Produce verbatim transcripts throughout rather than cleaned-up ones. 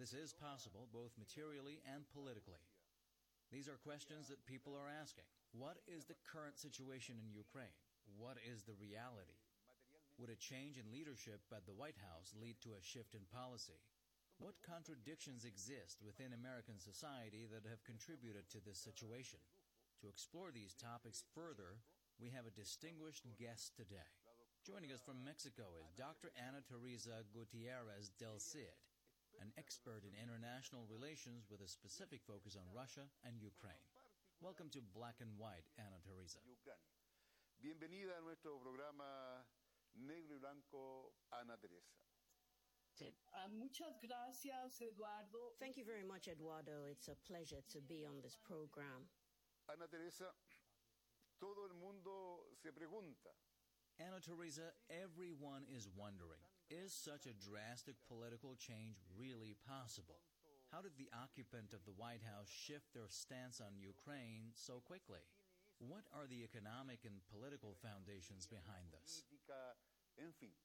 This is possible both materially and politically. These are questions that people are asking. What is the current situation in Ukraine? What is the reality? Would a change in leadership at the White House lead to a shift in policy? What contradictions exist within American society that have contributed to this situation? To explore these topics further, we have a distinguished guest today. Joining us from Mexico is Doctor Ana Teresa Gutierrez del Cid, an expert in international relations with a specific focus on Russia and Ukraine. Welcome to Black and White, Ana Teresa. Bienvenida a nuestro programa Negro y Blanco, Ana Teresa. Muchas gracias, Eduardo. Thank you very much, Eduardo. It's a pleasure to be on this program. Ana Teresa, todo el mundo se pregunta. Ana Teresa, everyone is wondering, is such a drastic political change really possible? How did the occupant of the White House shift their stance on Ukraine so quickly? What are the economic and political foundations behind this? En fin.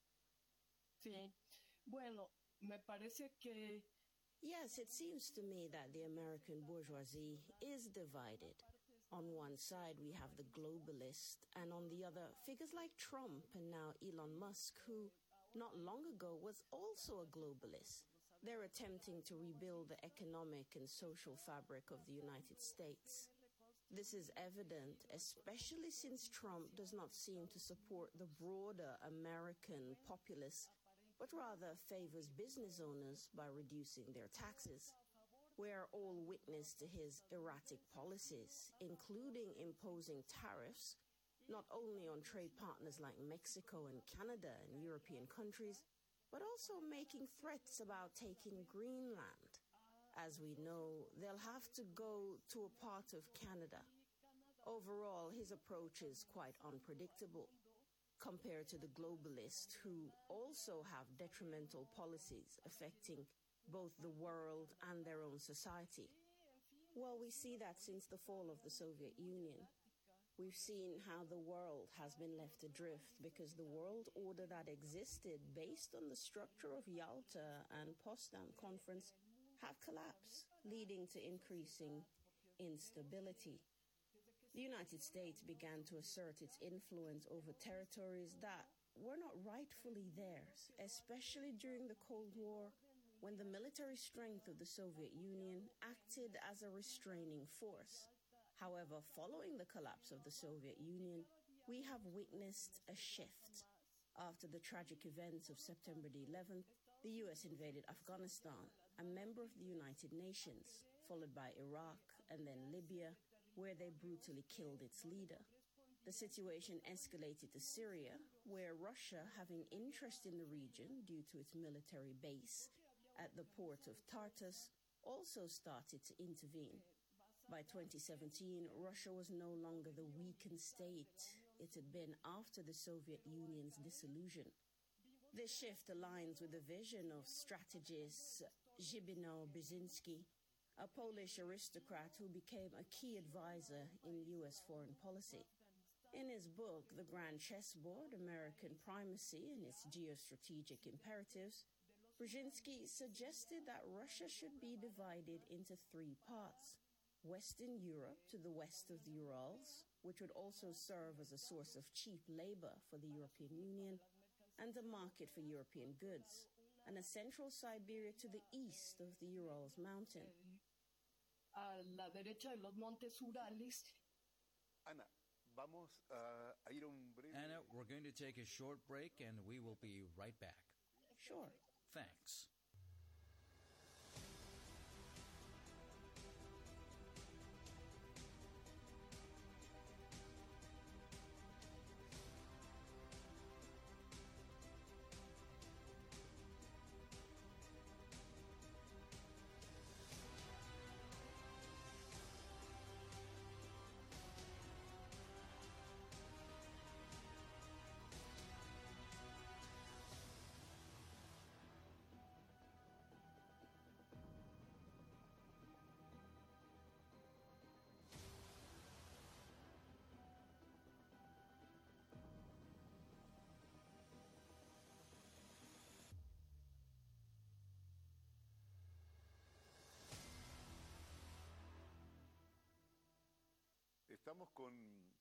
Sí. Bueno, me parece que... Yes, it seems to me that the American bourgeoisie is divided. On one side, we have the globalists, and on the other, figures like Trump and now Elon Musk, who not long ago was also a globalist. They're attempting to rebuild the economic and social fabric of the United States. This is evident, especially since Trump does not seem to support the broader American populace, but rather favors business owners by reducing their taxes. We are all witness to his erratic policies, including imposing tariffs, not only on trade partners like Mexico and Canada and European countries, but also making threats about taking Greenland. As we know, they'll have to go to a part of Canada. Overall, his approach is quite unpredictable compared to the globalists, who also have detrimental policies affecting both the world and their own society. Well, we see that since the fall of the Soviet Union. We've seen how the world has been left adrift because the world order that existed based on the structure of Yalta and Potsdam Conference have collapsed, leading to increasing instability. The United States began to assert its influence over territories that were not rightfully theirs, especially during the Cold War, when the military strength of the Soviet Union acted as a restraining force. However, following the collapse of the Soviet Union, we have witnessed a shift. After the tragic events of September the eleventh, the U S invaded Afghanistan, a member of the United Nations, followed by Iraq and then Libya, where they brutally killed its leader. The situation escalated to Syria, where Russia, having interest in the region due to its military base at the port of Tartus, also started to intervene. By twenty seventeen, Russia was no longer the weakened state it had been after the Soviet Union's dissolution. This shift aligns with the vision of strategist Zbigniew Brzezinski, a Polish aristocrat who became a key advisor in U S foreign policy. In his book, The Grand Chessboard, American Primacy and Its Geostrategic Imperatives, Brzezinski suggested that Russia should be divided into three parts: Western Europe to the west of the Urals, which would also serve as a source of cheap labor for the European Union and a market for European goods, and a central Siberia to the east of the Urals mountain. A la derecha de los Montes Urales. Ana, vamos a ir a un breve... Ana, we're going to take a short break and we will be right back. Sure. Thanks. estamos con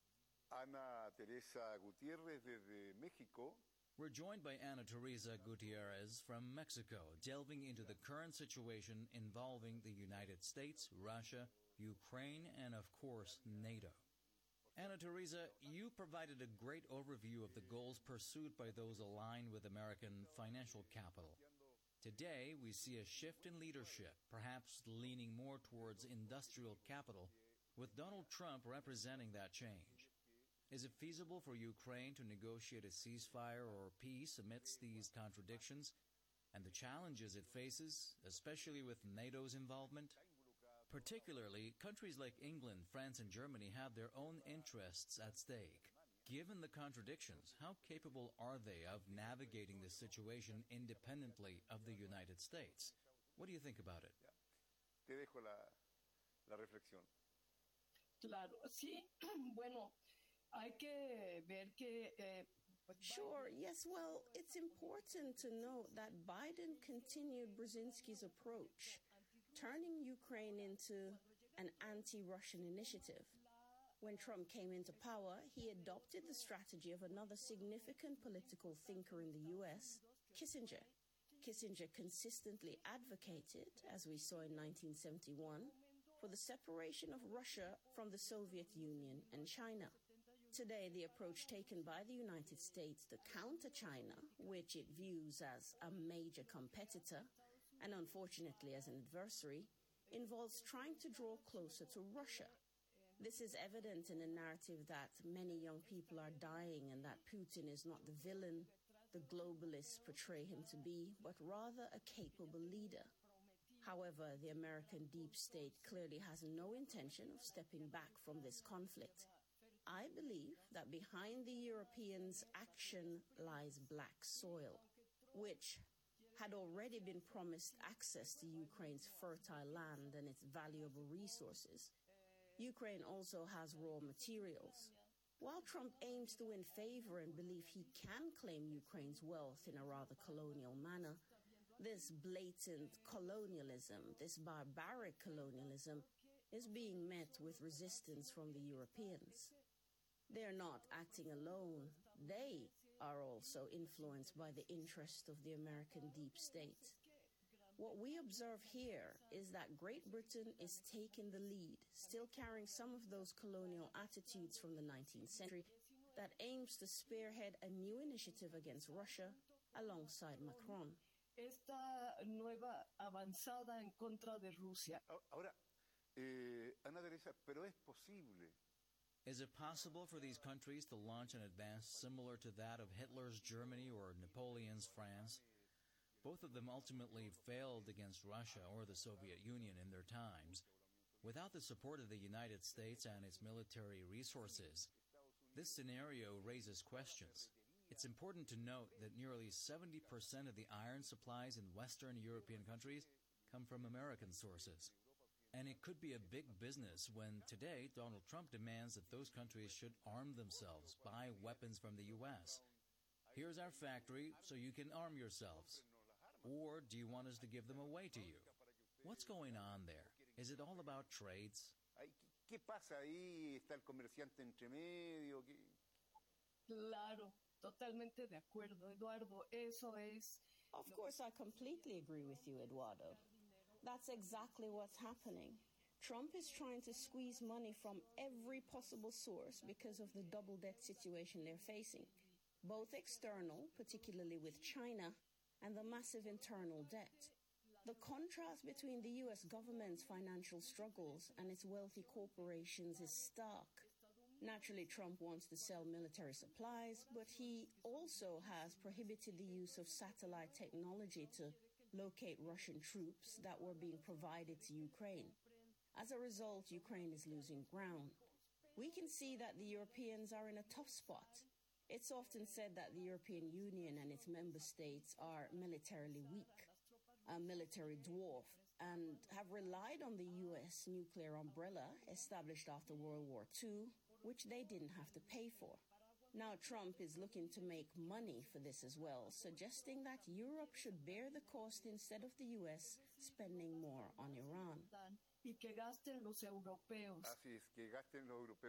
Ana Teresa Gutiérrez desde México. We're joined by Ana Teresa Gutierrez from Mexico, delving into the current situation involving the United States, Russia, Ukraine, and of course, NATO. Ana Teresa, you provided a great overview of the goals pursued by those aligned with American financial capital. Today, we see a shift in leadership, perhaps leaning more towards industrial capital, with Donald Trump representing that change. Is it feasible for Ukraine to negotiate a ceasefire or peace amidst these contradictions and the challenges it faces, especially with NATO's involvement? Particularly, countries like England, France, and Germany have their own interests at stake. Given the contradictions, how capable are they of navigating this situation independently of the United States? What do you think about it? Te dejo la, la reflexión. Claro, sí, bueno, hay que ver que... Eh, Sure, yes, well, it's important to note that Biden continued Brzezinski's approach, turning Ukraine into an anti-Russian initiative. When Trump came into power, he adopted the strategy of another significant political thinker in the U S, Kissinger. Kissinger consistently advocated, as we saw in nineteen seventy-one, for the separation of Russia from the Soviet Union and China. Today, the approach taken by the United States to counter China, which it views as a major competitor, and unfortunately as an adversary, involves trying to draw closer to Russia. This is evident in a narrative that many young people are dying and that Putin is not the villain the globalists portray him to be, but rather a capable leader. However, the American deep state clearly has no intention of stepping back from this conflict. I believe that behind the Europeans' action lies black soil, which had already been promised access to Ukraine's fertile land and its valuable resources. Ukraine also has raw materials. While Trump aims to win favor and believe he can claim Ukraine's wealth in a rather colonial manner, this blatant colonialism, this barbaric colonialism, is being met with resistance from the Europeans. They're not acting alone. They are also influenced by the interest of the American deep state. What we observe here is that Great Britain is taking the lead, still carrying some of those colonial attitudes from the nineteenth century that aims to spearhead a new initiative against Russia alongside Macron. esta nueva avanzada en contra de Rusia. Ahora, eh, Ana Teresa, pero es posible. Is it possible for these countries to launch an advance similar to that of Hitler's Germany or Napoleon's France? Both of them ultimately failed against Russia or the Soviet Union in their times. Without the support of the United States and its military resources, this scenario raises questions. It's important to note that nearly seventy percent of the iron supplies in Western European countries come from American sources. And it could be a big business when today Donald Trump demands that those countries should arm themselves, buy weapons from the U S. Here's our factory, so you can arm yourselves. Or do you want us to give them away to you? What's going on there? Is it all about trades? ¿Qué pasa ahí? ¿Está el comerciante entre medio? ¿Qué? Claro, totalmente de acuerdo, Eduardo. Eso es. Of course, I completely agree with you, Eduardo. That's exactly what's happening. Trump is trying to squeeze money from every possible source because of the double debt situation they're facing, both external, particularly with China, and the massive internal debt. The contrast between the U S government's financial struggles and its wealthy corporations is stark. Naturally, Trump wants to sell military supplies, but he also has prohibited the use of satellite technology to locate Russian troops that were being provided to Ukraine. As a result, Ukraine is losing ground. We can see that the Europeans are in a tough spot. It's often said that the European Union and its member states are militarily weak, a military dwarf, and have relied on the U S nuclear umbrella established after World War Two, which they didn't have to pay for. Now Trump is looking to make money for this as well, suggesting that Europe should bear the cost instead of the U S spending more on Iran. Y que gasten los europeos. Así es, que gasten los europeos.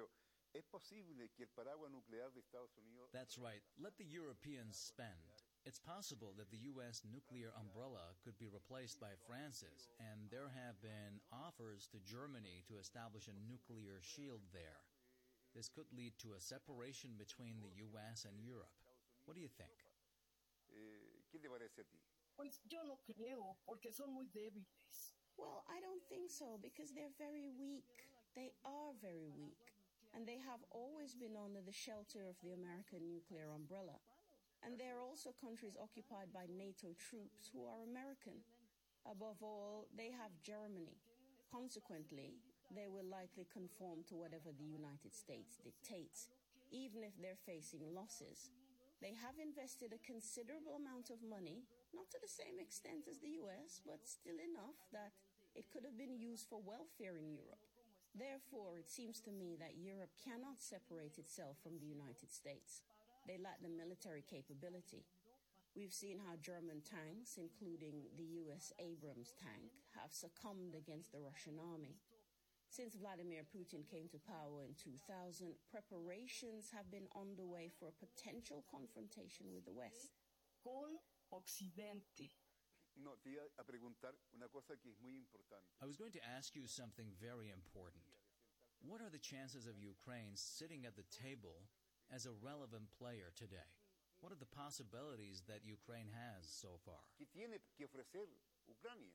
Es posible que el paraguas nuclear de Estados Unidos... That's right. Let the Europeans spend. It's possible that the U S nuclear umbrella could be replaced by France's, and there have been offers to Germany to establish a nuclear shield there. This could lead to a separation between the U S and Europe. What do you think? Eh, ¿Qué te parece a ti? Pues yo no creo, porque son muy débiles. Well, I don't think so, because they're very weak. They are very weak. And they have always been under the shelter of the American nuclear umbrella. And they are also countries occupied by NATO troops who are American. Above all, they have Germany. Consequently, they will likely conform to whatever the United States dictates, even if they're facing losses. They have invested a considerable amount of money, not to the same extent as the U S, but still enough that it could have been used for welfare in Europe. Therefore, it seems to me that Europe cannot separate itself from the United States. They lack the military capability. We've seen how German tanks, including the U S Abrams tank, have succumbed against the Russian army. Since Vladimir Putin came to power in two thousand, preparations have been underway for a potential confrontation with the West. Con Occidente. No, te iba a preguntar una cosa que es muy importante. I was going to ask you something very important. What are the chances of Ukraine sitting at the table as a relevant player today? What are the possibilities that Ukraine has so far? ¿Qué tiene que ofrecer Ucrania?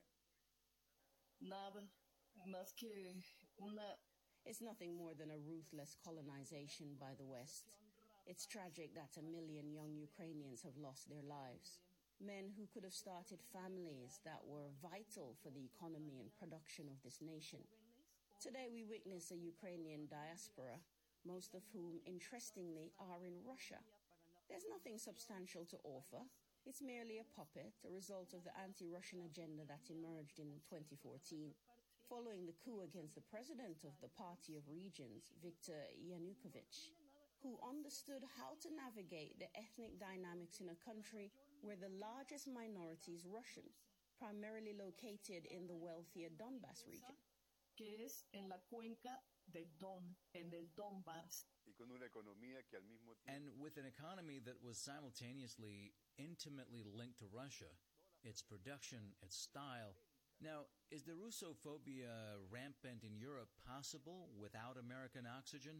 Nada más que una... It's nothing more than a ruthless colonization by the West. It's tragic that a million young Ukrainians have lost their lives. Men who could have started families that were vital for the economy and production of this nation. Today we witness a Ukrainian diaspora, most of whom, interestingly, are in Russia. There's nothing substantial to offer. It's merely a puppet, a result of the anti-Russian agenda that emerged in twenty fourteen, following the coup against the president of the Party of Regions, Viktor Yanukovych, who understood how to navigate the ethnic dynamics in a country where the largest minority is Russian, primarily located in the wealthier Donbass region. Que es en la cuenca del Don, en el Donbass. Y con una economía que al mismo tiempo... And with an economy that was simultaneously intimately linked to Russia, its production, its style. Now, is the Russophobia rampant in Europe possible without American oxygen?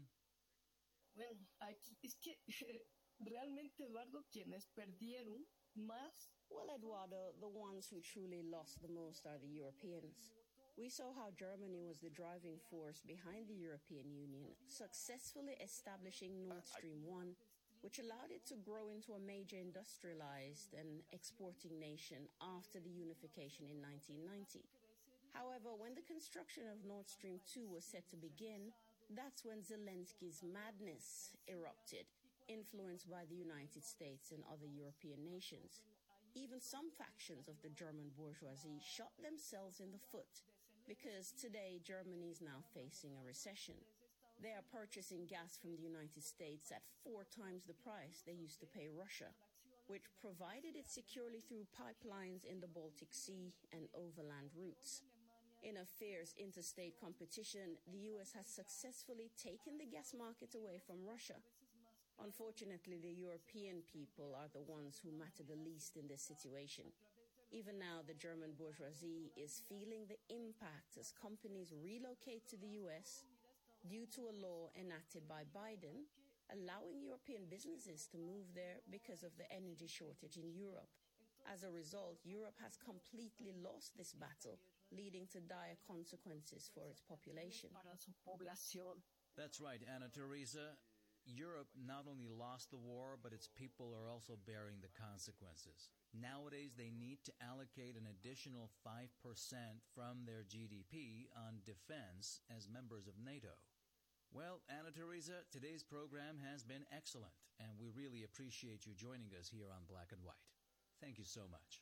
Bueno, aquí es que realmente, Eduardo, quienes perdieron más. Well, Eduardo, the ones who truly lost the most are the Europeans. We saw how Germany was the driving force behind the European Union, successfully establishing Nord Stream one, which allowed it to grow into a major industrialized and exporting nation after the unification in nineteen ninety. However, when the construction of Nord Stream two was set to begin, that's when Zelensky's madness erupted, influenced by the United States and other European nations. Even some factions of the German bourgeoisie shot themselves in the foot, because today Germany is now facing a recession. They are purchasing gas from the United States at four times the price they used to pay Russia, which provided it securely through pipelines in the Baltic Sea and overland routes. In a fierce interstate competition, the U S has successfully taken the gas market away from Russia. Unfortunately, the European people are the ones who matter the least in this situation. Even now, the German bourgeoisie is feeling the impact as companies relocate to the U S due to a law enacted by Biden, allowing European businesses to move there because of the energy shortage in Europe. As a result, Europe has completely lost this battle, leading to dire consequences for its population. Para su población. That's right, Anna Teresa. Europe not only lost the war, but its people are also bearing the consequences. Nowadays, they need to allocate an additional five percent from their G D P on defense as members of NATO. Well, Anna Teresa, today's program has been excellent, and we really appreciate you joining us here on Black and White. Thank you so much.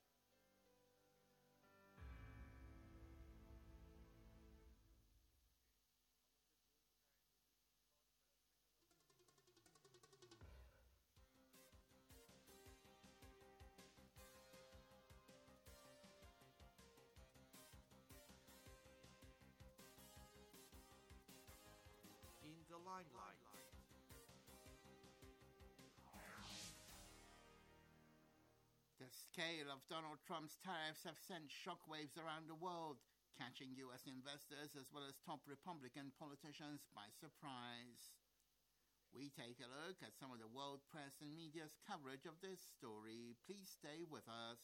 In the limelight. scale of Donald Trump's tariffs have sent shockwaves around the world, catching U S investors as well as top Republican politicians by surprise. We take a look at some of the world press and media's coverage of this story. Please stay with us.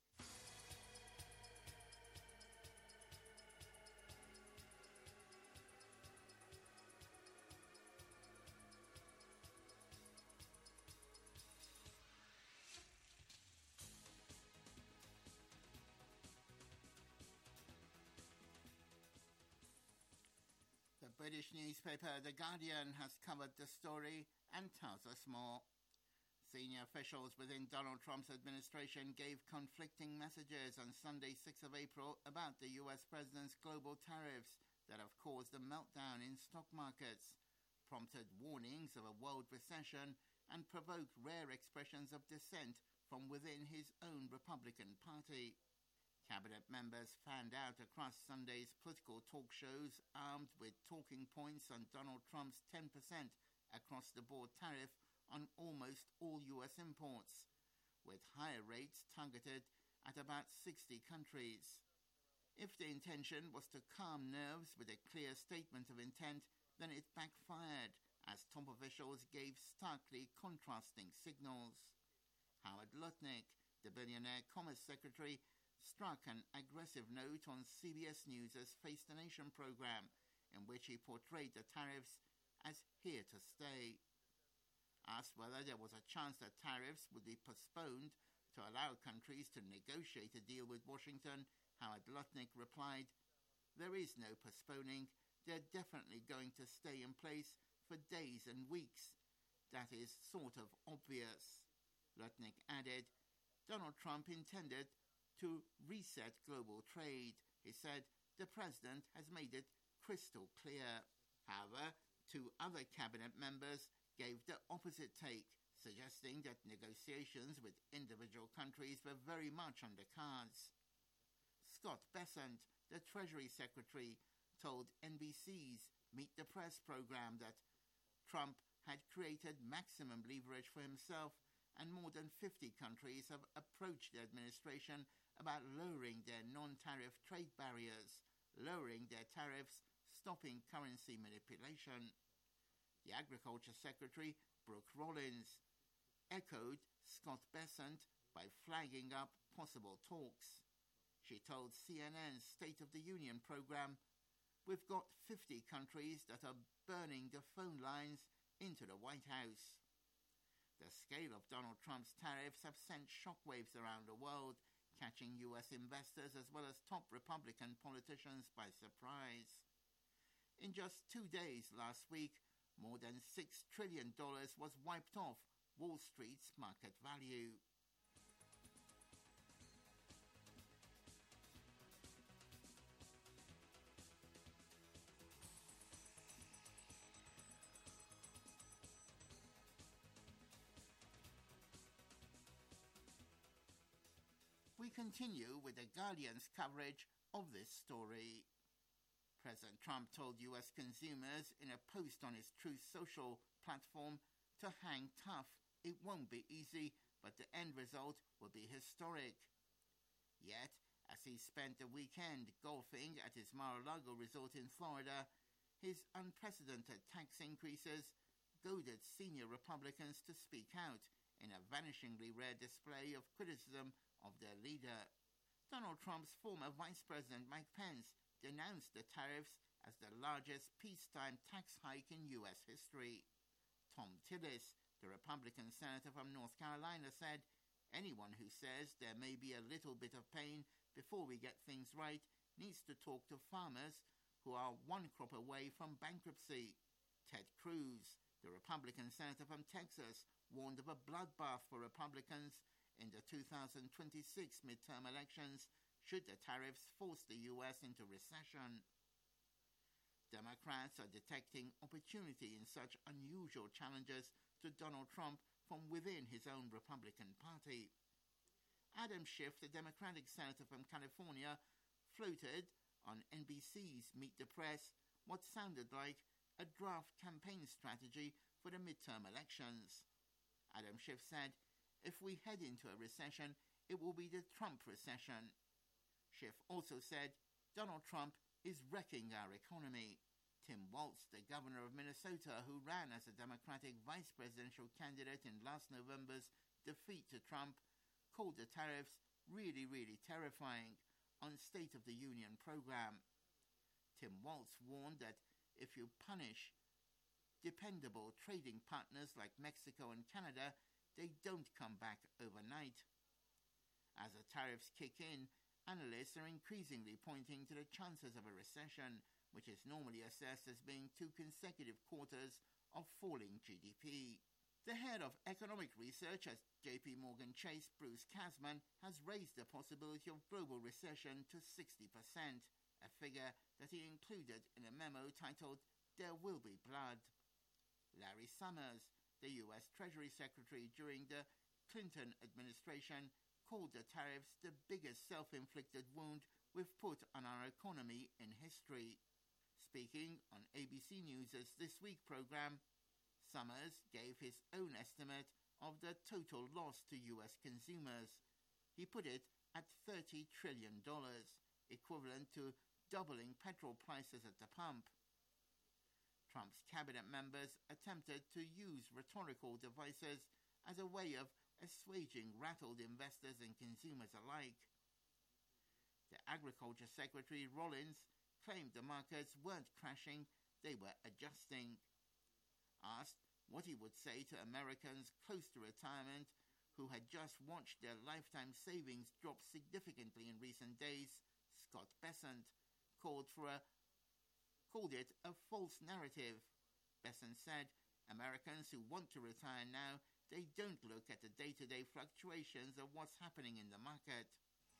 The British newspaper The Guardian has covered the story and tells us more. Senior officials within Donald Trump's administration gave conflicting messages on Sunday, sixth of April, about the U S president's global tariffs that have caused a meltdown in stock markets, prompted warnings of a world recession, and provoked rare expressions of dissent from within his own Republican Party. Cabinet members fanned out across Sunday's political talk shows, armed with talking points on Donald Trump's ten percent across-the-board tariff on almost all U S imports, with higher rates targeted at about sixty countries. If the intention was to calm nerves with a clear statement of intent, then it backfired, as top officials gave starkly contrasting signals. Howard Lutnick, the billionaire Commerce Secretary, struck an aggressive note on C B S News' Face the Nation program, in which he portrayed the tariffs as here to stay. Asked whether there was a chance that tariffs would be postponed to allow countries to negotiate a deal with Washington, Howard Lutnick replied, "There is no postponing. They're definitely going to stay in place for days and weeks. That is sort of obvious." Lutnick added, Donald Trump intended to reset global trade. He said the president has made it crystal clear. However, two other cabinet members gave the opposite take, suggesting that negotiations with individual countries were very much on the cards. Scott Bessent, the Treasury Secretary, told N B C's Meet the Press program that Trump had created maximum leverage for himself, and more than fifty countries have approached the administration about lowering their non-tariff trade barriers, lowering their tariffs, stopping currency manipulation. The Agriculture Secretary, Brooke Rollins, echoed Scott Bessent by flagging up possible talks. She told C N N's State of the Union program, "We've got fifty countries that are burning the phone lines into the White House." The scale of Donald Trump's tariffs have sent shockwaves around the world, catching U S investors as well as top Republican politicians by surprise. In just two days last week, more than six trillion dollars was wiped off Wall Street's market value. We continue with The Guardian's coverage of this story. President Trump told U S consumers in a post on his Truth Social platform to hang tough. It won't be easy, but the end result will be historic. Yet, as he spent the weekend golfing at his Mar-a-Lago resort in Florida, his unprecedented tax increases goaded senior Republicans to speak out in a vanishingly rare display of criticism of their leader. Donald Trump's former Vice President Mike Pence denounced the tariffs as the largest peacetime tax hike in U S history. Tom Tillis, the Republican senator from North Carolina, said, "Anyone who says there may be a little bit of pain before we get things right needs to talk to farmers who are one crop away from bankruptcy." Ted Cruz, the Republican senator from Texas, warned of a bloodbath for Republicans in the two thousand twenty-six midterm elections should the tariffs force the U S into recession. Democrats are detecting opportunity in such unusual challenges to Donald Trump from within his own Republican Party. Adam Schiff, the Democratic senator from California, floated on N B C's Meet the Press what sounded like a draft campaign strategy for the midterm elections. Adam Schiff said, "If we head into a recession, it will be the Trump recession. Schiff also said Donald Trump is wrecking our economy. Tim Walz, the governor of Minnesota, who ran as a Democratic vice presidential candidate in last November's defeat to Trump, called the tariffs really, really terrifying on State of the Union program. Tim Walz warned that if you punish dependable trading partners like Mexico and Canada, they don't come back overnight. As the tariffs kick in, analysts are increasingly pointing to the chances of a recession, which is normally assessed as being two consecutive quarters of falling G D P. The head of economic research at J P Morgan Chase, Bruce Kasman, has raised the possibility of global recession to sixty percent, a figure that he included in a memo titled There Will Be Blood. Larry Summers, the U S Treasury Secretary during the Clinton administration, called the tariffs the biggest self-inflicted wound we've put on our economy in history. Speaking on A B C News' This Week program, Summers gave his own estimate of the total loss to U S consumers. He put it at thirty trillion dollars, equivalent to doubling petrol prices at the pump. Trump's cabinet members attempted to use rhetorical devices as a way of assuaging rattled investors and consumers alike. The Agriculture Secretary Rollins claimed the markets weren't crashing, they were adjusting. Asked what he would say to Americans close to retirement who had just watched their lifetime savings drop significantly in recent days, Scott Bessent called for a called it a false narrative. Bessent said Americans who want to retire now, they don't look at the day-to-day fluctuations of what's happening in the market.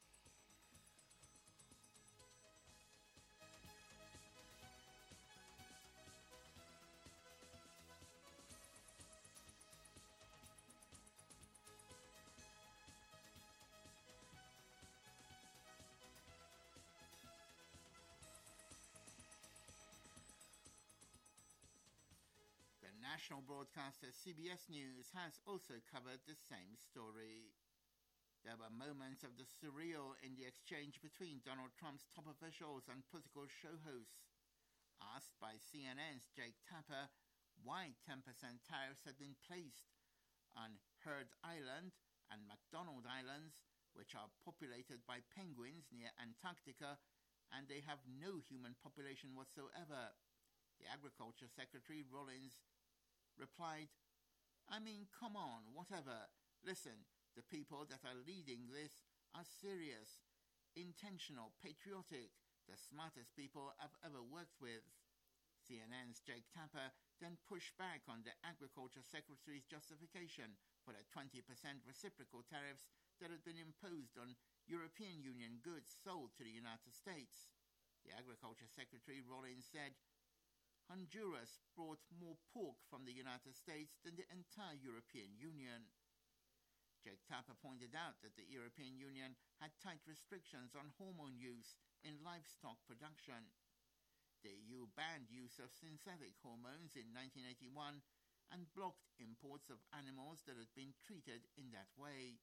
National broadcaster C B S News has also covered the same story. There were moments of the surreal in the exchange between Donald Trump's top officials and political show hosts. Asked by C N N's Jake Tapper why ten percent tariffs had been placed on Heard Island and McDonald Islands, which are populated by penguins near Antarctica, and they have no human population whatsoever, the Agriculture Secretary Rollins replied, I mean, come on, whatever. Listen, the people that are leading this are serious, intentional, patriotic, the smartest people I've ever worked with. C N N's Jake Tapper then pushed back on the Agriculture Secretary's justification for the twenty percent reciprocal tariffs that had been imposed on European Union goods sold to the United States. The Agriculture Secretary Rollins said, Honduras brought more pork from the United States than the entire European Union. Jake Tapper pointed out that the European Union had tight restrictions on hormone use in livestock production. The E U banned use of synthetic hormones in nineteen eighty-one and blocked imports of animals that had been treated in that way.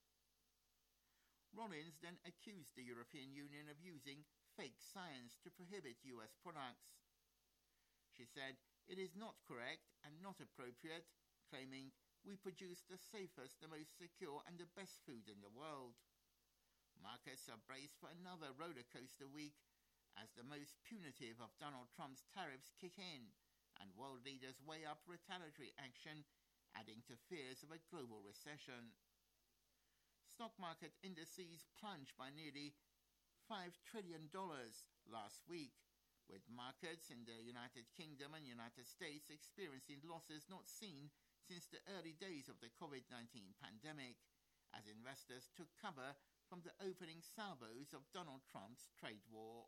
Rollins then accused the European Union of using fake science to prohibit U S products. She said it is not correct and not appropriate, claiming we produce the safest, the most secure and the best food in the world. Markets are braced for another roller coaster week as the most punitive of Donald Trump's tariffs kick in and world leaders weigh up retaliatory action, adding to fears of a global recession. Stock market indices plunged by nearly five trillion dollars last week, with markets in the United Kingdom and United States experiencing losses not seen since the early days of the COVID nineteen pandemic, as investors took cover from the opening salvos of Donald Trump's trade war.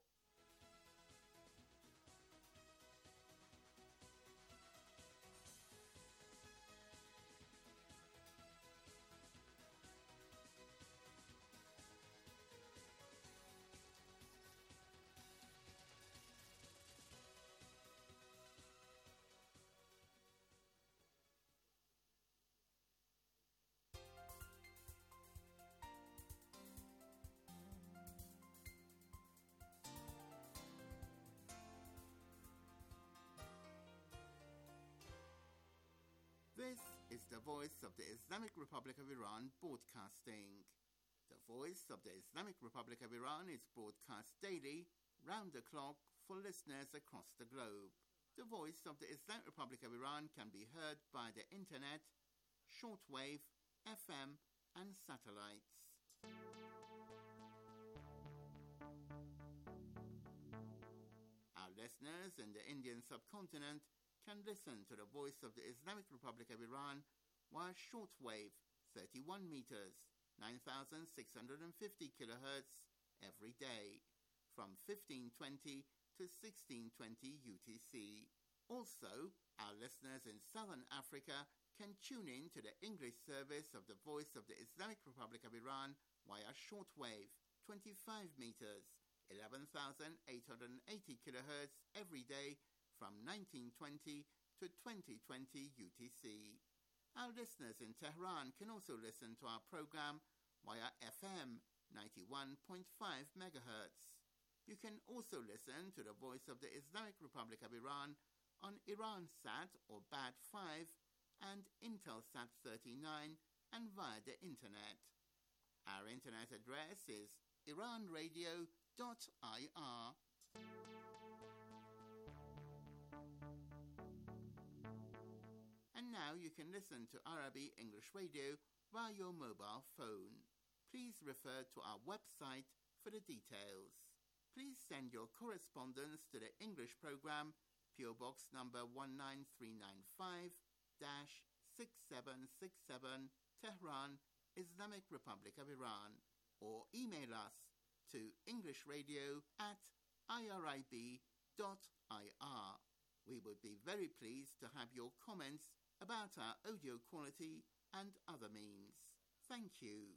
the Voice of the Islamic Republic of Iran broadcasting. The Voice of the Islamic Republic of Iran is broadcast daily, round the clock, for listeners across the globe. The Voice of the Islamic Republic of Iran can be heard by the internet, shortwave, F M, and satellites. Our listeners in the Indian subcontinent can listen to the Voice of the Islamic Republic of Iran via shortwave, thirty-one meters, nine thousand six hundred fifty kilohertz, every day, from fifteen twenty to sixteen twenty U T C. Also, our listeners in Southern Africa can tune in to the English service of the Voice of the Islamic Republic of Iran via shortwave, twenty-five meters, eleven thousand eight hundred eighty kilohertz, every day, from nineteen twenty to twenty twenty U T C. Our listeners in Tehran can also listen to our program via F M ninety-one point five megahertz. You can also listen to the Voice of the Islamic Republic of Iran on Iransat or B A D five and Intelsat thirty-nine and via the internet. Our internet address is iran radio dot I R. And now you can listen to Arabic English radio via your mobile phone. Please refer to our website for the details. Please send your correspondence to the English program, P O Box number one nine three nine five, six seven six seven, Tehran, Islamic Republic of Iran, or email us to englishradio at irib dot I R. We would be very pleased to have your comments about our audio quality and other means. Thank you.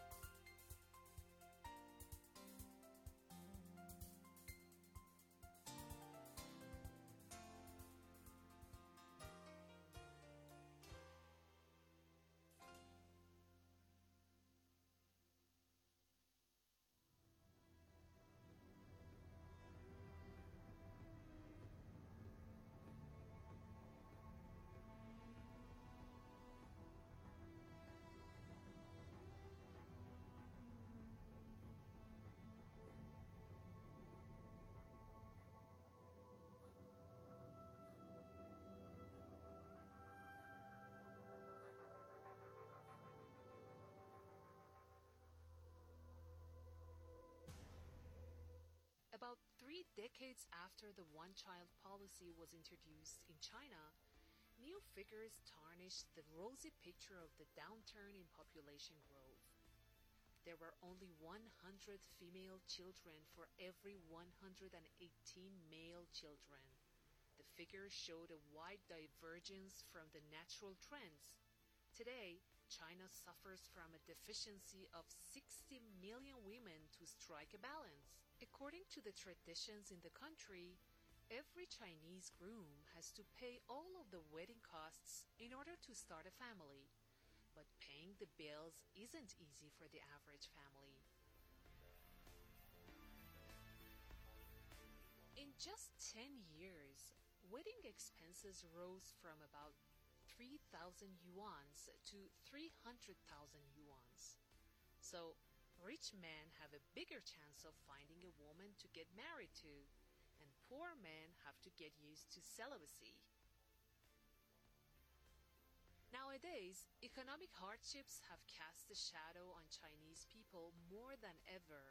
About three decades after the one-child policy was introduced in China, new figures tarnished the rosy picture of the downturn in population growth. There were only one hundred female children for every one hundred eighteen male children. The figures showed a wide divergence from the natural trends. Today, China suffers from a deficiency of sixty million women to strike a balance. According to the traditions in the country, every Chinese groom has to pay all of the wedding costs in order to start a family. But paying the bills isn't easy for the average family. In just ten years, wedding expenses rose from about three thousand yuans to three hundred thousand yuans. So, rich men have a bigger chance of finding a woman to get married to, and poor men have to get used to celibacy. Nowadays, economic hardships have cast a shadow on Chinese people more than ever.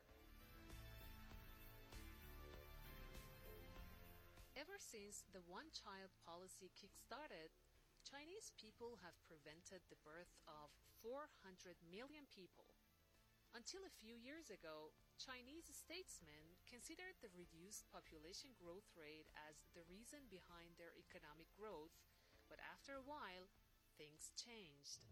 Ever since the one-child policy kick-started, Chinese people have prevented the birth of four hundred million people. Until a few years ago, Chinese statesmen considered the reduced population growth rate as the reason behind their economic growth, but after a while, things changed.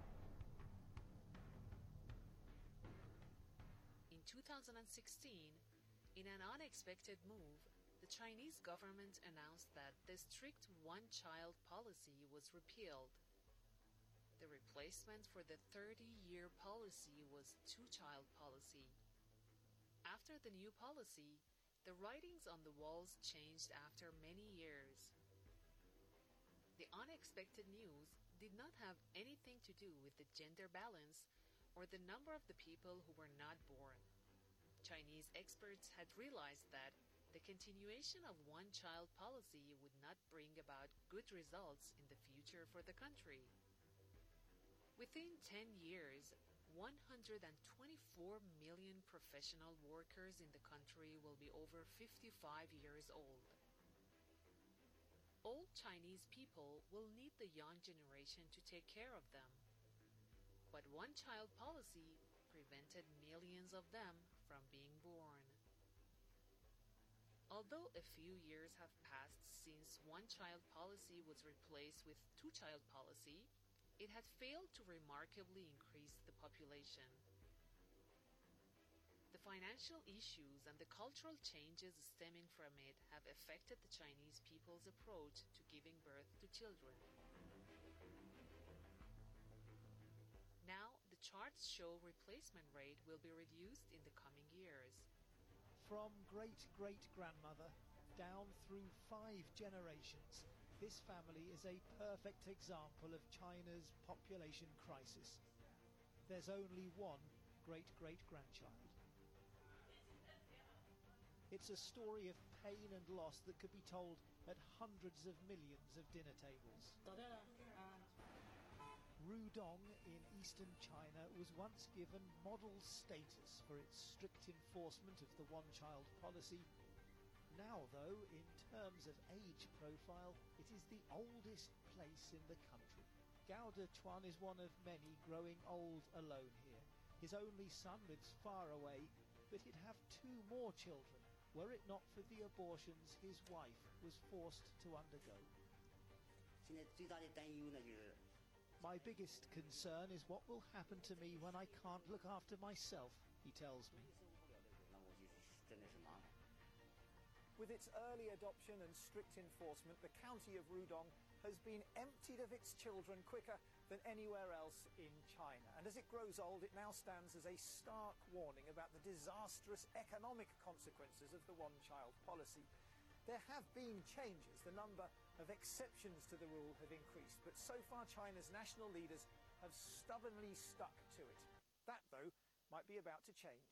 In two thousand sixteen, in an unexpected move, the Chinese government announced that the strict one-child policy was repealed. The replacement for the thirty-year policy was two-child policy. After the new policy, the writings on the walls changed after many years. The unexpected news did not have anything to do with the gender balance or the number of the people who were not born. Chinese experts had realized that the continuation of one-child policy would not bring about good results in the future for the country. Within ten years, one hundred twenty-four million professional workers in the country will be over fifty-five years old. Old Chinese people will need the young generation to take care of them. But one-child policy prevented millions of them from being born. Although a few years have passed since one-child policy was replaced with two-child policy, it had failed to remarkably increase the population. The financial issues and the cultural changes stemming from it have affected the Chinese people's approach to giving birth to children. Now, the charts show replacement rate will be reduced in the coming years. From great-great-grandmother down through five generations, this family is a perfect example of China's population crisis. There's only one great-great-grandchild. It's a story of pain and loss that could be told at hundreds of millions of dinner tables. Rudong in eastern China was once given model status for its strict enforcement of the one-child policy. Now, though, in terms of age profile, it is the oldest place in the country. Gao Dechuan is one of many growing old alone here. His only son lives far away, but he'd have two more children, were it not for the abortions his wife was forced to undergo. My biggest concern is what will happen to me when I can't look after myself, he tells me. With its early adoption and strict enforcement, the county of Rudong has been emptied of its children quicker than anywhere else in China. And as it grows old, it now stands as a stark warning about the disastrous economic consequences of the one-child policy. There have been changes. The number of exceptions to the rule have increased, but so far China's national leaders have stubbornly stuck to it. That, though, might be about to change.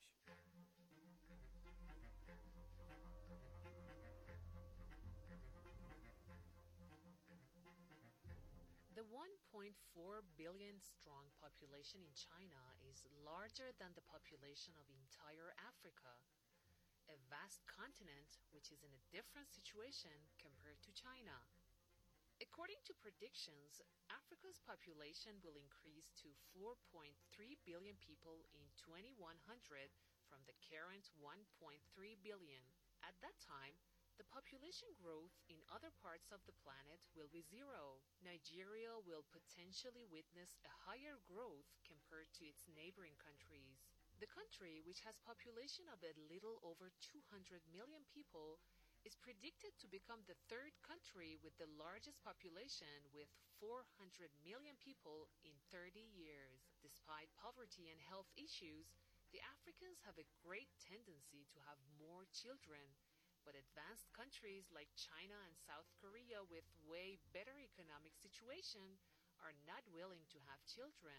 The one point four billion strong population in China is larger than the population of entire Africa, a vast continent which is in a different situation compared to China. According to predictions, Africa's population will increase to four point three billion people in twenty-one hundred from the current one point three billion. At that time, the population growth in other parts of the planet will be zero. Nigeria will potentially witness a higher growth compared to its neighboring countries. The country, which has a population of a little over two hundred million people, is predicted to become the third country with the largest population, with four hundred million people in thirty years. Despite poverty and health issues, the Africans have a great tendency to have more children, but advanced countries like China and South Korea with way better economic situation are not willing to have children.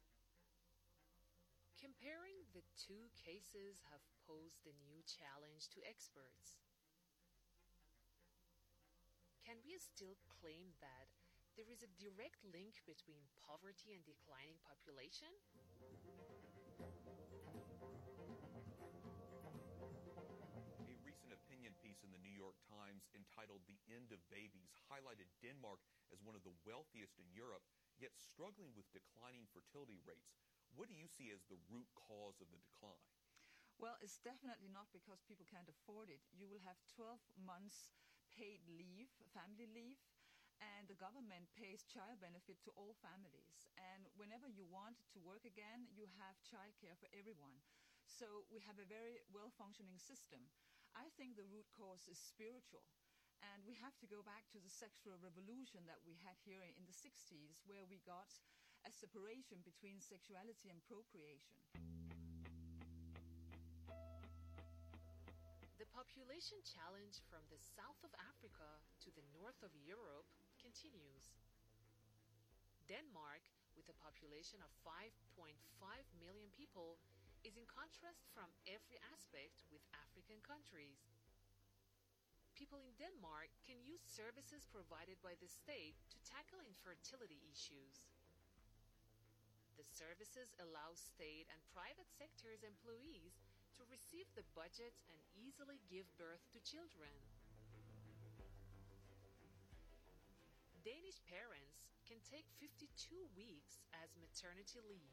Comparing the two cases have posed a new challenge to experts. Can we still claim that there is a direct link between poverty and declining population? Piece in the New York Times entitled "The End of Babies" highlighted Denmark as one of the wealthiest in Europe, yet struggling with declining fertility rates. What do you see as the root cause of the decline? Well, it's definitely not because people can't afford it. You will have twelve months paid leave, family leave, and the government pays child benefit to all families. And whenever you want to work again, you have childcare for everyone. So we have a very well-functioning system. I think the root cause is spiritual, and we have to go back to the sexual revolution that we had here in the sixties, where we got a separation between sexuality and procreation. The population challenge from the south of Africa to the north of Europe continues. Denmark, with a population of five point five million people, is in contrast from every aspect with African countries. People in Denmark can use services provided by the state to tackle infertility issues. The services allow state and private sectors employees to receive the budgets and easily give birth to children. Danish parents can take fifty-two weeks as maternity leave.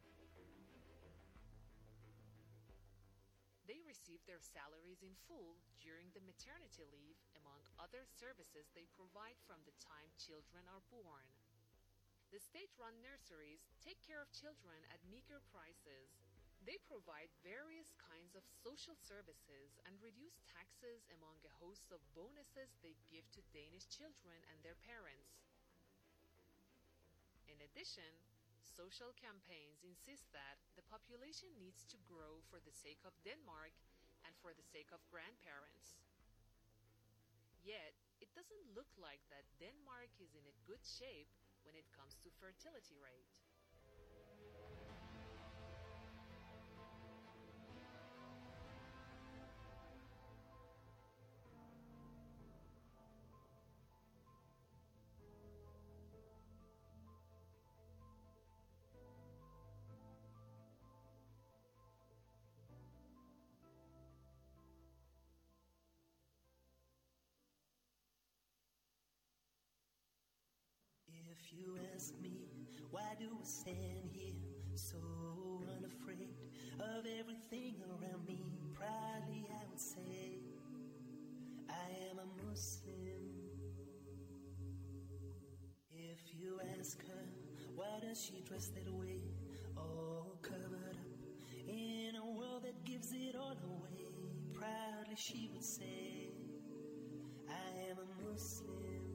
They receive their salaries in full during the maternity leave, among other services they provide from the time children are born. The state-run nurseries take care of children at meager prices. They provide various kinds of social services and reduce taxes, among a host of bonuses they give to Danish children and their parents. In addition, social campaigns insist that the population needs to grow for the sake of Denmark and for the sake of grandparents. Yet, it doesn't look like that Denmark is in a good shape when it comes to fertility rate. If you ask me, why do I stand here so unafraid of everything around me? Proudly I would say, I am a Muslim. If you ask her, why does she dress that way, all covered up in a world that gives it all away? Proudly she would say, I am a Muslim.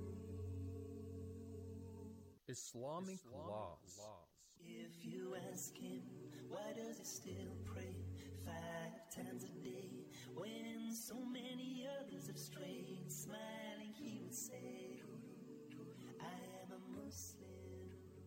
Islamic, Islamic laws. laws. If you ask him, why does he still pray five times a day when so many others have strayed? Smiling, he would say, I am a Muslim.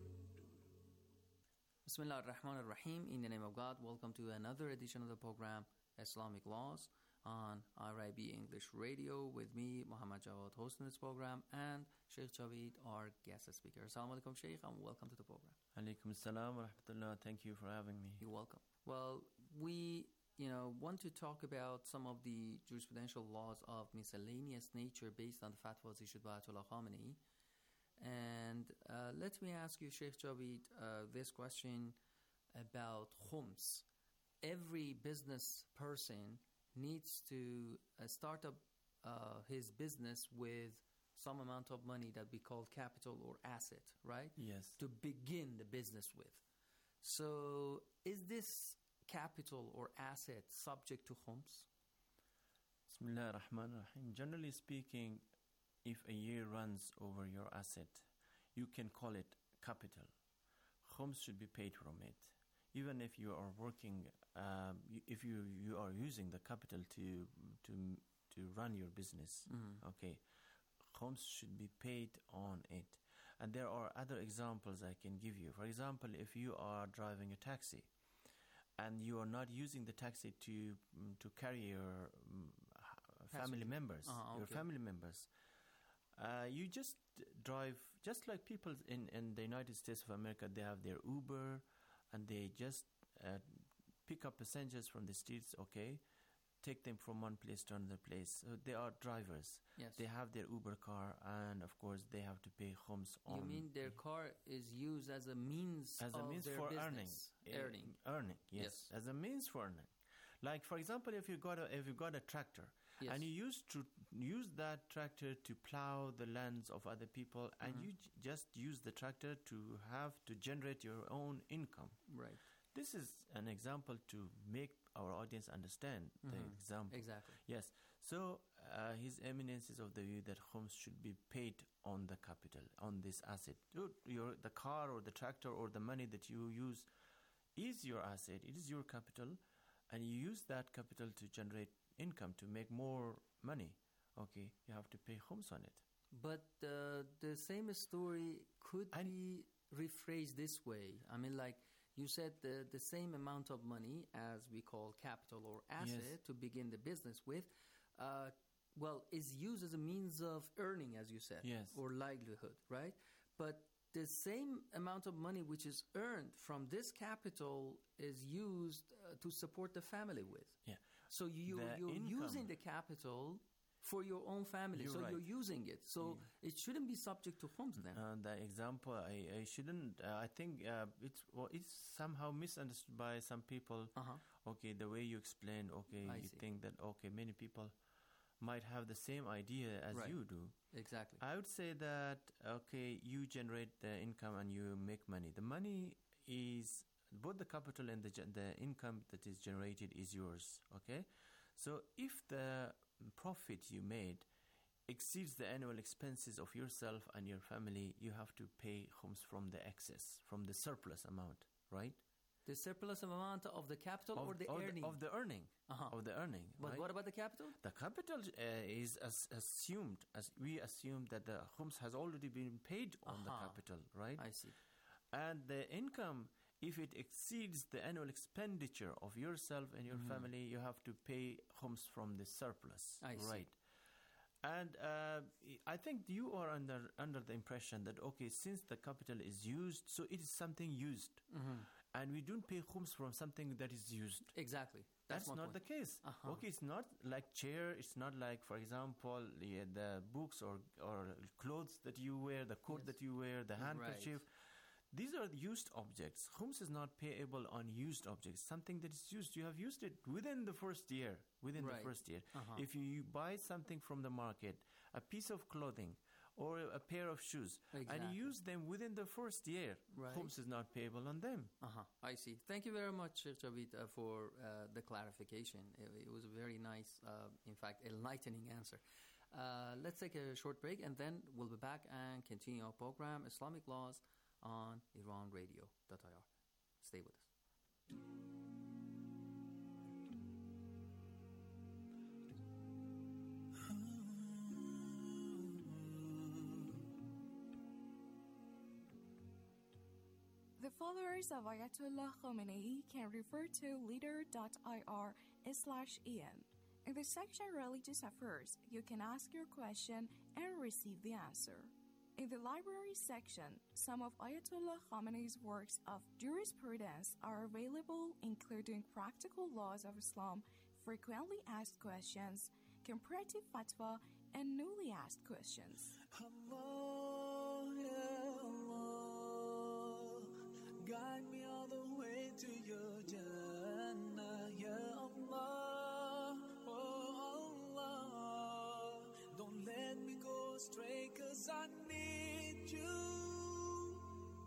Bismillah ar-Rahman ar-Rahim. In the name of God, welcome to another edition of the program Islamic Laws on R I B English Radio with me, Muhammad Jawad, hosting this program, and Sheikh Javeed, our guest speaker. Assalamu alaikum, Sheikh, and welcome to the program. Alaikum assalam wa rahmatullah. Thank you for having me. You're welcome. Well, we, you know, want to talk about some of the jurisprudential laws of miscellaneous nature based on the fatwas issued by Ayatollah Khamenei. And uh, let me ask you, Sheikh Javeed, uh, this question about khums. Every business person needs to uh, start up uh, his business with some amount of money that we call capital or asset, right? Yes. To begin the business with. So is this capital or asset subject to khums? Bismillah ar-Rahman ar-Rahim. Generally speaking, if a year runs over your asset, you can call it capital. Khums should be paid from it. Even if you are working, um, if you, you are using the capital to to to run your business, mm-hmm. okay, khums should be paid on it. And there are other examples I can give you. For example, if you are driving a taxi and you are not using the taxi to um, to carry your um, family members, uh-huh, your okay. family members, uh, you just drive just like people in in the United States of America. They have their Uber. And they just uh, pick up passengers from the streets, okay, take them from one place to another place. So they are drivers. Yes. They have their Uber car, and of course they have to pay khums on. You mean their car is used as a means as of a means their for business. earning, earning, earning, yes. yes, as a means for earning. Like for example, if you got a if you got a tractor, yes. and you used to use that tractor to plow the lands of other people, and mm-hmm. you j- just use the tractor to have to generate your own income. Right. This is an example to make our audience understand mm-hmm. the example. Exactly. Yes. So uh, His Eminence is of the view that khums should be paid on the capital, on this asset. Your, your the car or the tractor or the money that you use is your asset. It is your capital, and you use that capital to generate income, to make more money. Okay, you have to pay khums on it. But uh, the same story could and be rephrased this way. I mean, like you said, the, the same amount of money as we call capital or asset yes. to begin the business with, uh, well, is used as a means of earning, as you said, yes. or livelihood, right? But the same amount of money which is earned from this capital is used uh, to support the family with. Yeah. So you, you're income. using the capital for your own family. You're so right. you're using it. So yeah. it shouldn't be subject to khums then. Uh, the example, I, I shouldn't, uh, I think uh, it's well, it's somehow misunderstood by some people. Uh-huh. Okay, the way you explained, okay, I you see. think that, okay, many people might have the same idea as right. you do. Exactly. I would say that, okay, you generate the income and you make money. The money is, both the capital and the the income that is generated is yours, okay? So if the profit you made exceeds the annual expenses of yourself and your family, you have to pay khums from the excess, from the surplus amount, right? The surplus amount of the capital of, or the of earning? The, of the earning. Uh-huh. Of the earning. But right? what about the capital? The capital uh, is as assumed, as we assume that the khums has already been paid on uh-huh. the capital, right? I see. And the income, if it exceeds the annual expenditure of yourself and your mm-hmm. family, you have to pay khums from the surplus, I right? See. And uh, I think you are under under the impression that, okay, since the capital is used, so it is something used. Mm-hmm. And we don't pay khums from something that is used. Exactly. That's, That's not point. the case. Uh-huh. Okay, it's not like chair. It's not like, for example, the, the books or, or clothes that you wear, the coat yes. that you wear, the handkerchief. Right. These are used objects. Khums is not payable on used objects. Something that is used, you have used it within the first year. Within right. the first year. Uh-huh. If you, you buy something from the market, a piece of clothing, or a pair of shoes, exactly. and you use them within the first year, right. khums is not payable on them. Uh-huh. I see. Thank you very much, Javed, uh, for uh, the clarification. It, it was a very nice, uh, in fact, enlightening answer. Uh, let's take a short break, and then we'll be back and continue our program, Islamic Laws, on Iran Radio dot I R. Stay with us. The followers of Ayatollah Khamenei can refer to leader.ir slash en. In the section Religious Affairs, you can ask your question and receive the answer. In the library section, some of Ayatollah Khamenei's works of jurisprudence are available, including Practical Laws of Islam, Frequently Asked Questions, Comparative Fatwa, and Newly Asked Questions. Allah, ya Allah, guide me all the way to your Jannah, ya Allah, oh Allah, don't let me go astray, 'cause I need you.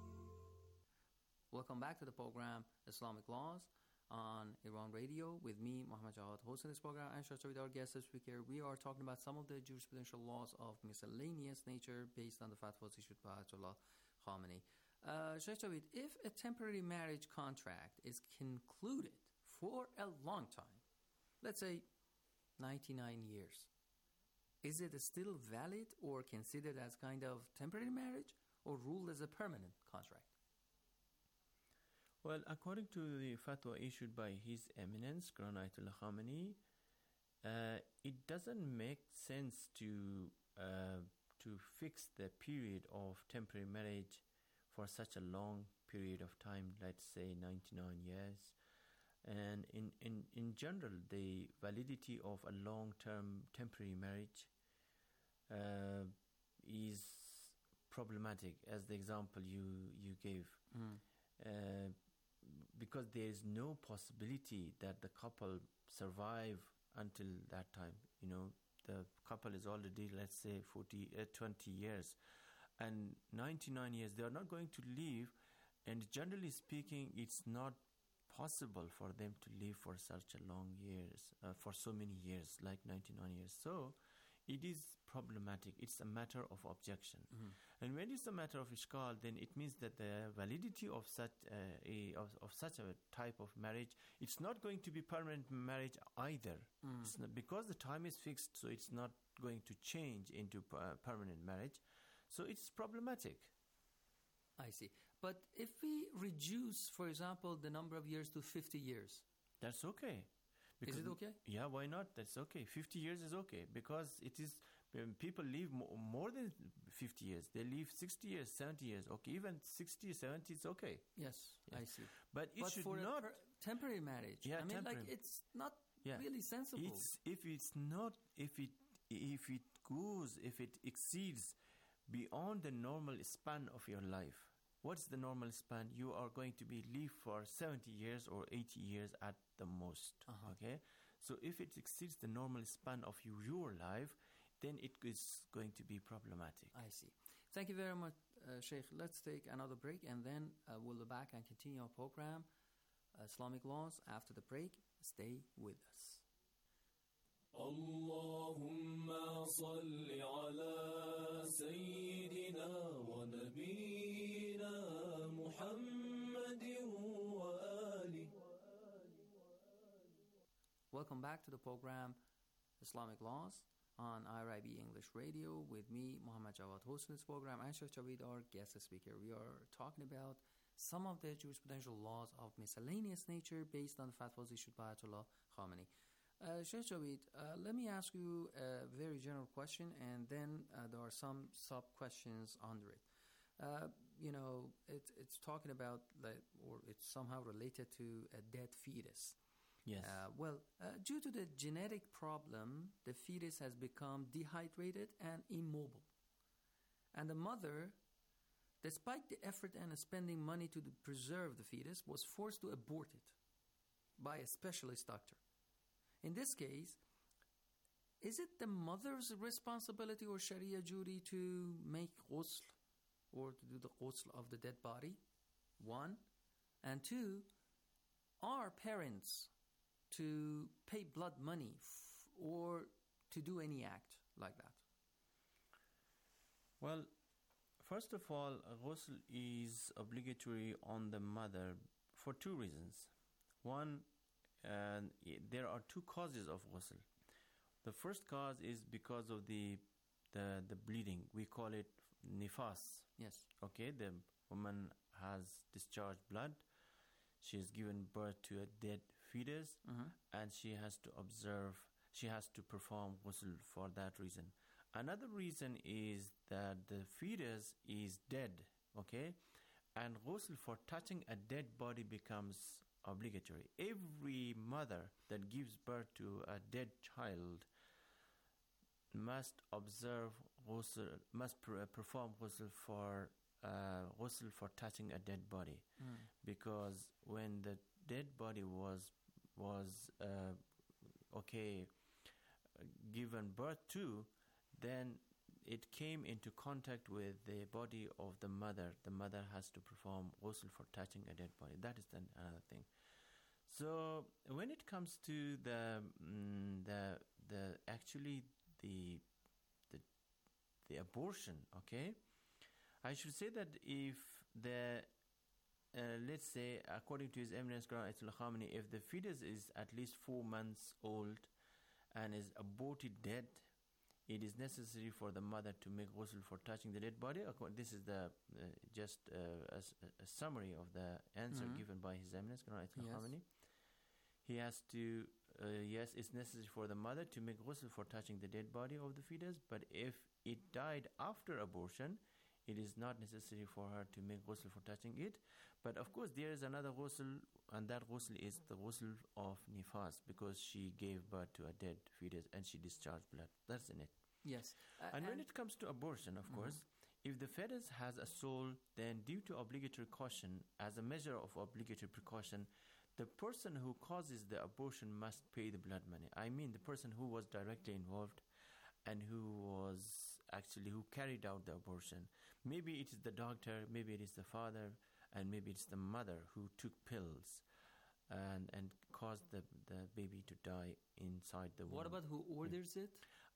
Welcome back to the program Islamic Laws on Iran Radio with me, Muhammad Jawad, hosting this program, and Shah Javed, our guest this week here. We are talking about some of the jurisprudential laws of miscellaneous nature based on the fatwas issued by Ayatollah Khamenei. Uh, Sheikh Javed, if a temporary marriage contract is concluded for a long time, let's say ninety-nine years, is it still valid or considered as kind of temporary marriage or ruled as a permanent contract? Well, according to the fatwa issued by His Eminence, Grand Ayatollah Khamenei, uh, it doesn't make sense to uh, to fix the period of temporary marriage for such a long period of time, let's say ninety-nine years. And in, in, in general, the validity of a long-term temporary marriage uh, is problematic, as the example you, you gave. Mm. Uh, because there is no possibility that the couple survive until that time. You know, the couple is already, let's say, forty, uh, twenty years. And ninety-nine years, they are not going to live. And generally speaking, it's not possible for them to live for such a long years, uh, for so many years, like ninety-nine years. So, it is problematic. It's a matter of objection. Mhm. And when it's a matter of ishkal, then it means that the validity of such uh, a of, of such a type of marriage, it's not going to be permanent marriage either. Mm. It's not, because the time is fixed, so it's not going to change into uh, permanent marriage. So it's problematic. I see. But if we reduce, for example, the number of years to fifty years, that's okay. Is it okay? Yeah, why not? That's okay. fifty years is okay because it is um, people live mo- more than fifty years. They live sixty years, seventy years. Okay, even sixty, seventy, it's okay. Yes, Yes. I see. But it but should for not. a per- temporary marriage, Yeah, I mean, like temporary. it's not Yeah. really sensible. It's if it's not if it if it goes if it exceeds beyond the normal span of your life. What's the normal span? You are going to be live for seventy years or eighty years at the most. Uh-huh. Okay, so if it exceeds the normal span of you, your life, then it is going to be problematic. I see. Thank you very much, uh, Sheikh. Let's take another break and then uh, we'll be back and continue our program, uh, Islamic Laws, after the break. Stay with us. اللهم صل على سيدنا ونبينا محمد وآله. Welcome back to the program Islamic Laws on I R I B English Radio with me, Muhammad Jawad, hosting this program, and Sheikh Javeed, our guest speaker. We are talking about some of the jurisprudential laws of miscellaneous nature based on the fatwas issued by Ayatollah Khamenei. Uh, Sheikh Javeed, uh, let me ask you a very general question, and then uh, there are some sub-questions under it. Uh, you know, it, it's talking about, like, or it's somehow related to a dead fetus. Yes. Uh, well, uh, due to the genetic problem, the fetus has become dehydrated and immobile. And the mother, despite the effort and spending money to preserve the fetus, was forced to abort it by a specialist doctor. In this case, is it the mother's responsibility or Sharia duty to make ghusl or to do the ghusl of the dead body? One. And two, are parents to pay blood money f- or to do any act like that? Well, first of all, ghusl is obligatory on the mother for two reasons. One, and there are two causes of ghusl. The first cause is because of the the the bleeding. We call it nifas. Yes. Okay, the woman has discharged blood. She has given birth to a dead fetus, Mhm. and she has to observe. She has to perform ghusl for that reason. Another reason is that the fetus is dead. Okay, and ghusl for touching a dead body becomes obligatory. Every mother that gives birth to a dead child must observe ghusl, must pr- perform ghusl for uh, ghusl for touching a dead body, Mm. because when the dead body was was uh, okay uh, given birth to, then it came into contact with the body of the mother. The mother has to perform ghusl for touching a dead body. That is then another thing. So when it comes to the mm, the the actually the the the abortion, okay, I should say that if the uh, let's say according to His Eminence Grand Ayatollah Khamenei, if the fetus is at least four months old and is aborted dead, it is necessary for the mother to make ghusl for touching the dead body. This is the uh, just uh, a, a summary of the answer Mhm. given by His Eminence Grand Ayatollah Yes. Khamenei. He has to, uh, yes, it's necessary for the mother to make ghusl for touching the dead body of the fetus, but if it died after abortion, it is not necessary for her to make ghusl for touching it. But of course, there is another ghusl, and that ghusl is the ghusl of nifas, because she gave birth to a dead fetus and she discharged blood. That's in it. Yes. Uh, And when it comes to abortion, of Mhm. course, if the fetus has a soul, then due to obligatory caution, as a measure of obligatory precaution, the person who causes the abortion must pay the blood money. I mean, the person who was directly involved and who was actually, who carried out the abortion. Maybe it is the doctor, maybe it is the father, and maybe it's the mother who took pills and and caused the, the baby to die inside the womb. What about who orders it?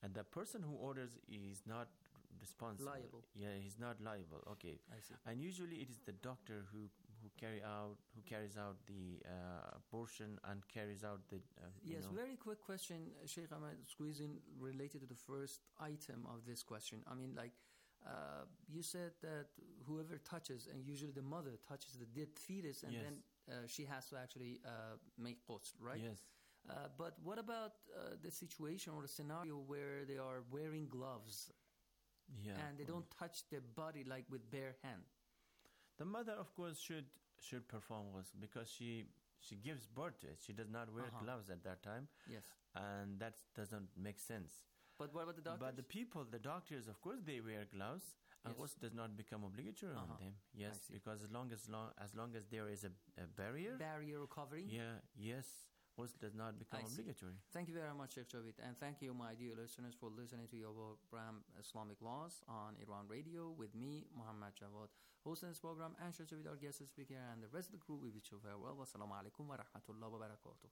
and the person who orders is not responsible. Liable. Yeah, he's not liable. Okay. I see. And usually it is the doctor who who carry out who carries out the uh, abortion and carries out the. Uh, you Yes, know. very quick question, Sheikh Ahmed, squeeze in related to the first item of this question. I mean, like, uh, you said that whoever touches, and usually the mother touches the dead fetus, and Yes. then uh, she has to actually uh, make ghusl, right? Yes. Uh, but what about uh, the situation or the scenario where they are wearing gloves Yeah. and they don't touch their body like with bare hand? The mother, of course, should should perform ghusl because she she gives birth to it. She does not wear Uh-huh. gloves at that time. Yes. And that doesn't make sense. But what about the doctors? But the people, the doctors, of course, they wear gloves. And Yes. ghusl does not become obligatory Uh-huh. on them. I Yes, see. because as long as long as long as there is a, a barrier, barrier or covering? yeah, yes, ghusl does not become I see. obligatory. Thank you very much, Sheikh Javed. And thank you, my dear listeners, for listening to your program Islamic Laws on Iran Radio with me, Muhammad Jawad, hosting this program, and Sheikh Javed, our guest speaker, and the rest of the crew. We wish you farewell. Wassalamu alaikum wa rahmatullahi wa barakatuh.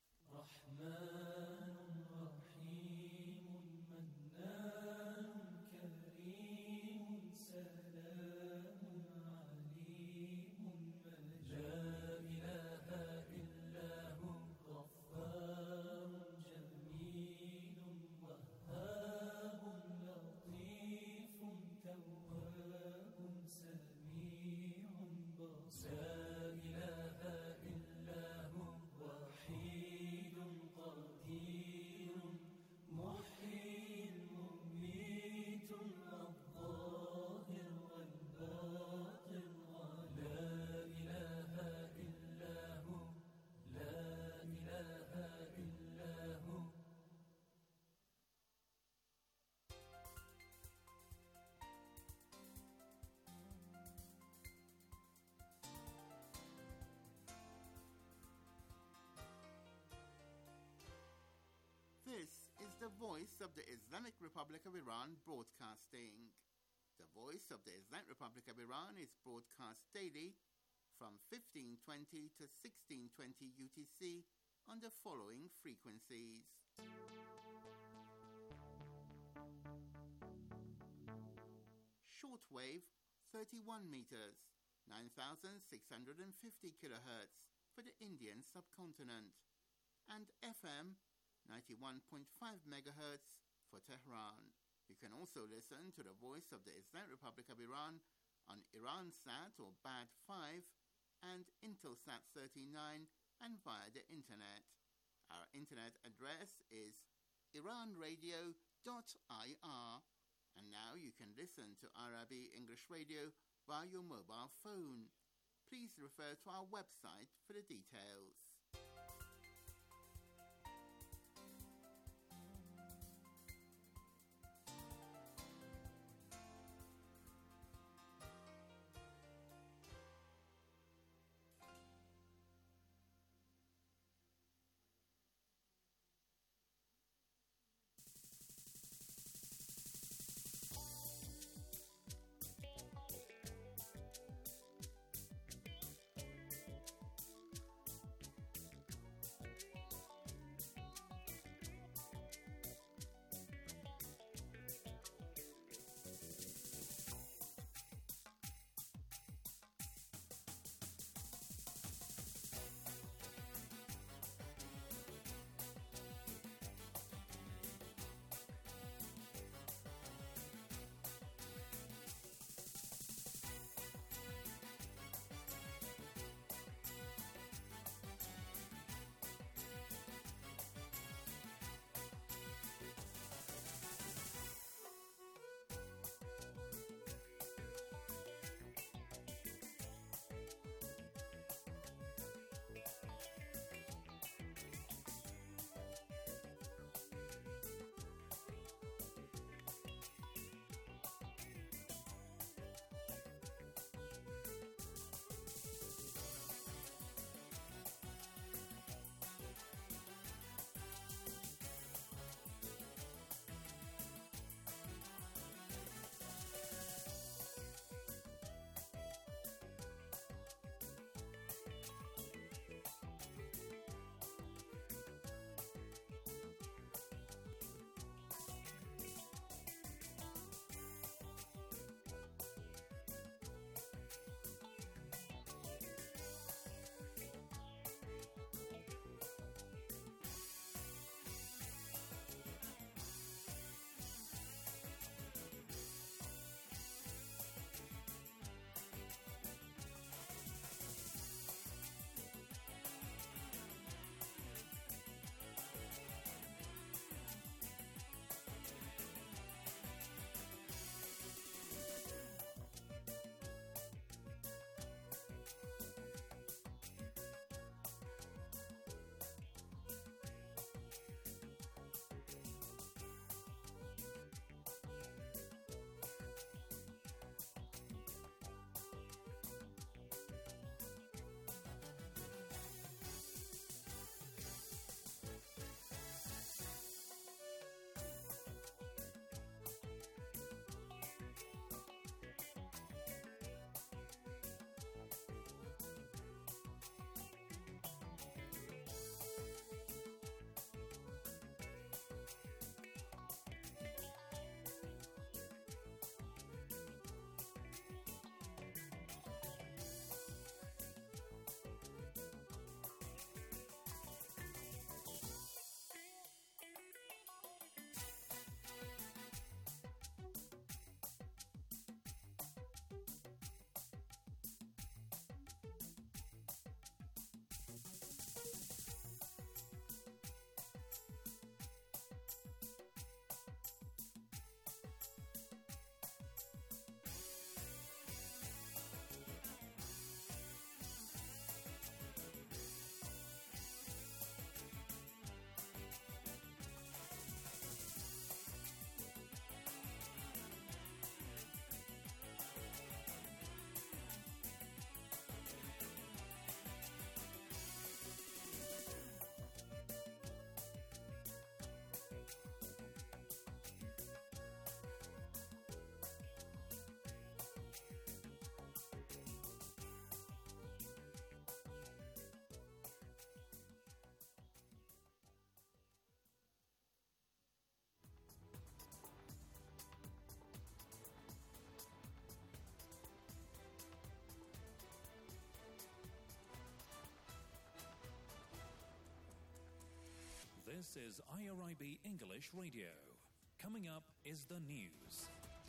This is the voice of the Islamic Republic of Iran broadcasting. The voice of the Islamic Republic of Iran is broadcast daily from fifteen twenty to sixteen twenty U T C on the following frequencies. Shortwave thirty-one meters, nine thousand six hundred fifty kilohertz for the Indian subcontinent, and F M ninety-one point five megahertz for Tehran. You can also listen to the voice of the Islamic Republic of Iran on Iransat or B A D five and Intelsat thirty-nine and via the internet. Our internet address is iran radio dot I R. And now you can listen to Arabi English Radio via your mobile phone. Please refer to our website for the details. This is I R I B English Radio. Coming up is the news.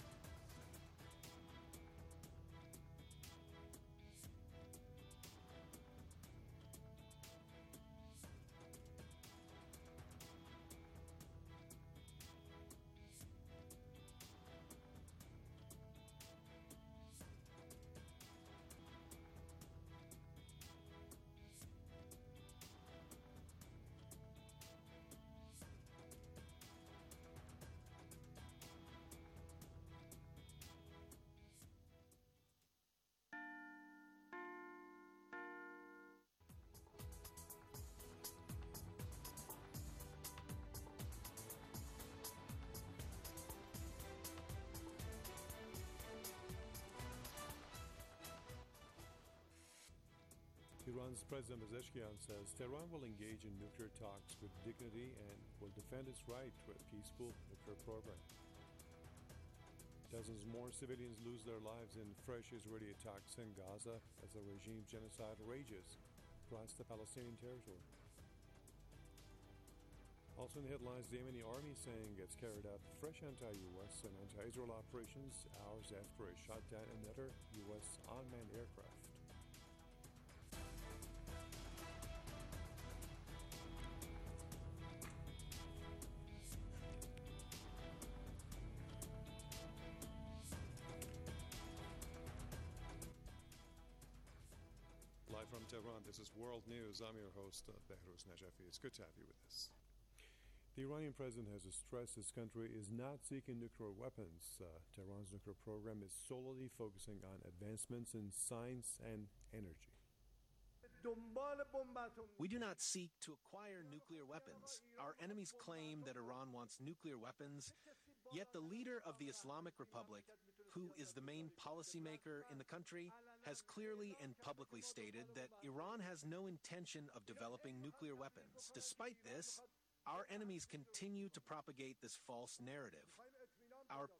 Iran's President Pezeshkian says Tehran will engage in nuclear talks with dignity and will defend its right to a peaceful nuclear program. Dozens more civilians lose their lives in fresh Israeli attacks in Gaza as the regime's genocide rages across the Palestinian territory. Also in the headlines, the Yemeni army saying it's carried out fresh anti-U S and anti-Israel operations hours after it shot down another U S unmanned aircraft. Live from Tehran, this is World News. I'm your host, uh, Behruz Najafi. It's good to have you with us. The Iranian president has stressed his country is not seeking nuclear weapons. Uh, Tehran's nuclear program is solely focusing on advancements in science and energy. We do not seek to acquire nuclear weapons. Our enemies claim that Iran wants nuclear weapons, yet the leader of the Islamic Republic, who is the main policymaker in the country, has clearly and publicly stated that Iran has no intention of developing nuclear weapons. Despite this, our enemies continue to propagate this false narrative. Our